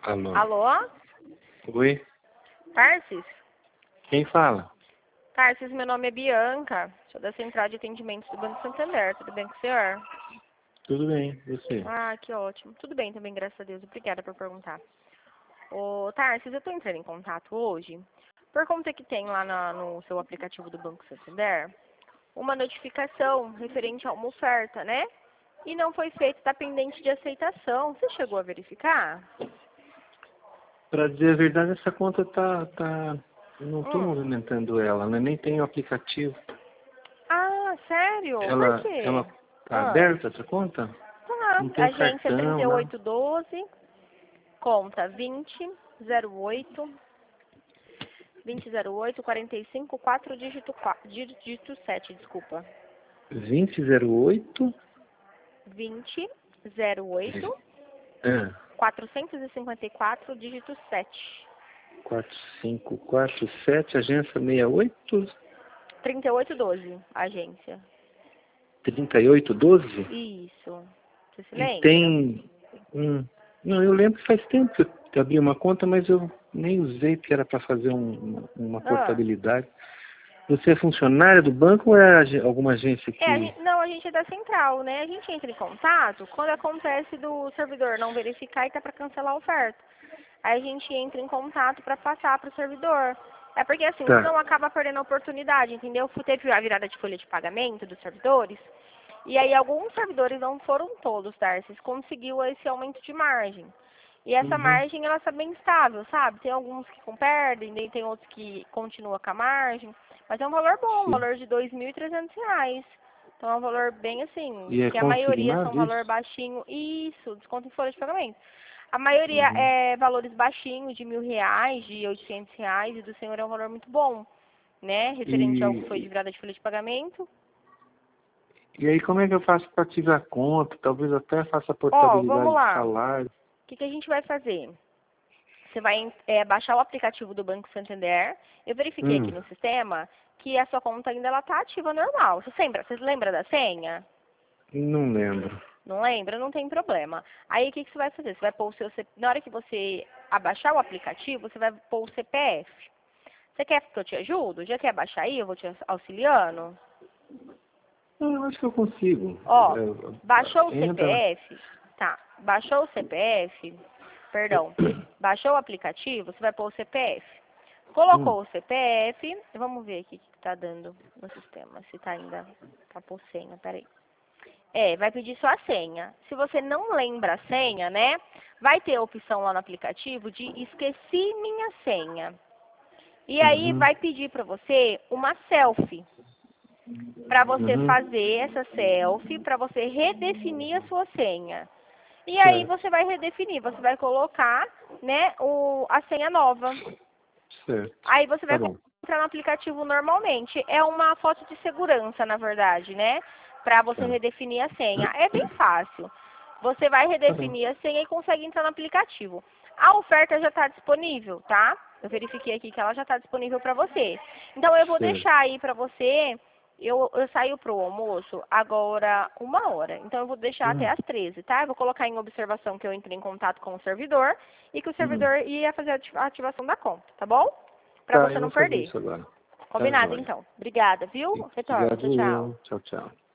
Alô? Alô? Oi? Tarsis? Quem fala? Tarsis, meu nome é Bianca. Sou da Central de Atendimentos do Banco Santander. Tudo bem com o senhor? Tudo bem, e você? Ah, que ótimo. Tudo bem também, graças a Deus. Obrigada por perguntar. Ô, Tarsis, eu estou entrando em contato hoje por conta que tem lá no seu aplicativo do Banco Santander uma notificação referente a uma oferta, né? E não foi feito, está pendente de aceitação. Você chegou a verificar? Pra dizer a verdade, essa conta não estou Hum. movimentando ela, né? Nem tenho aplicativo. Ah, sério? Por Ela quê? tá Ah, aberta, essa conta? tá. Não tenho Agência cartão, nada. 3812, conta 2008, 2008, 45, 4, dígito 7, desculpa. 2008? 2008, É, 454, dígito 7. 4547, agência 68, 3812, agência. 3812? Isso. Você se E lembra? tem... Não, eu lembro que faz tempo que eu abri uma conta, mas eu nem usei, porque era para fazer uma Ah. portabilidade. Você é funcionária do banco ou é alguma agência que... Não, a gente é da central, né? A gente entra em contato quando acontece do servidor não verificar e tá para cancelar a oferta. Aí a gente entra em contato para passar para o servidor. É porque assim, Tá. senão acaba perdendo a oportunidade, entendeu? Teve a virada de folha de pagamento dos servidores, e aí alguns servidores, não foram todos, Tarsis, conseguiu esse aumento de margem. E essa Uhum. margem, ela está bem estável, sabe? Tem alguns que perdem, daí tem outros que continuam com a margem. Mas é um valor bom, um Sim. valor de R$ 2.300. Então é um valor bem assim, E é que a maioria são consignado valor isso? baixinho. Isso, desconto em folha de pagamento. A maioria Uhum. é valores baixinhos, de R$ 1.000, de R$ 800, e do senhor é um valor muito bom, né? Referente ao que foi de E, virada de folha de pagamento. e aí como é que eu faço para ativar a conta? Talvez até faça a Ó, vamos portabilidade de lá. salário. O que a gente vai fazer? Você vai baixar o aplicativo do Banco Santander. Eu verifiquei aqui Hum, no sistema que a sua conta ainda está ativa normal. Você lembra da senha? não lembro. Não lembra? Não tem problema. Aí o que você vai fazer? Você vai pôr o seu CPF. Na hora que você abaixar o aplicativo, você vai pôr o CPF. Você quer que eu te ajudo? Já quer baixar aí? Eu vou te auxiliando? Não, eu acho que eu consigo. Ó, baixou o Entra. CPF? Tá. Baixou o CPF? Perdão. Baixou o aplicativo? Você vai pôr o CPF. Hum, Colocou o CPF, vamos ver aqui o que está dando no sistema, se está ainda, tá por senha, peraí. Vai pedir sua senha. Se você não lembra a senha, né, vai ter a opção lá no aplicativo de esqueci minha senha. E aí uhum, vai pedir para você uma selfie, para você uhum. fazer essa selfie, para você redefinir a sua senha. E aí Certo, você vai redefinir, você vai colocar, né, a senha nova. certo. Aí você Tá vai bom. entrar no aplicativo normalmente. É uma foto de segurança, na verdade, né? Para você Tá. redefinir a senha. É bem fácil. Você vai Tá bom. redefinir a senha e consegue entrar no aplicativo. A oferta já está disponível, tá? Eu verifiquei aqui que ela já está disponível para você. Então eu vou Certo. deixar aí para você. Eu saio pro almoço agora 1 hora. Então eu vou deixar até Hum, às 13, tá? Eu vou colocar em observação que eu entrei em contato com o servidor e que o hum. servidor ia fazer a ativação da conta, tá bom? Para Tá, você eu não vou fazer perder. isso agora. Tá Combinado, joia. então. Obrigada, viu? Retorno. Tchau, Obrigado tchau. eu. Tchau, tchau.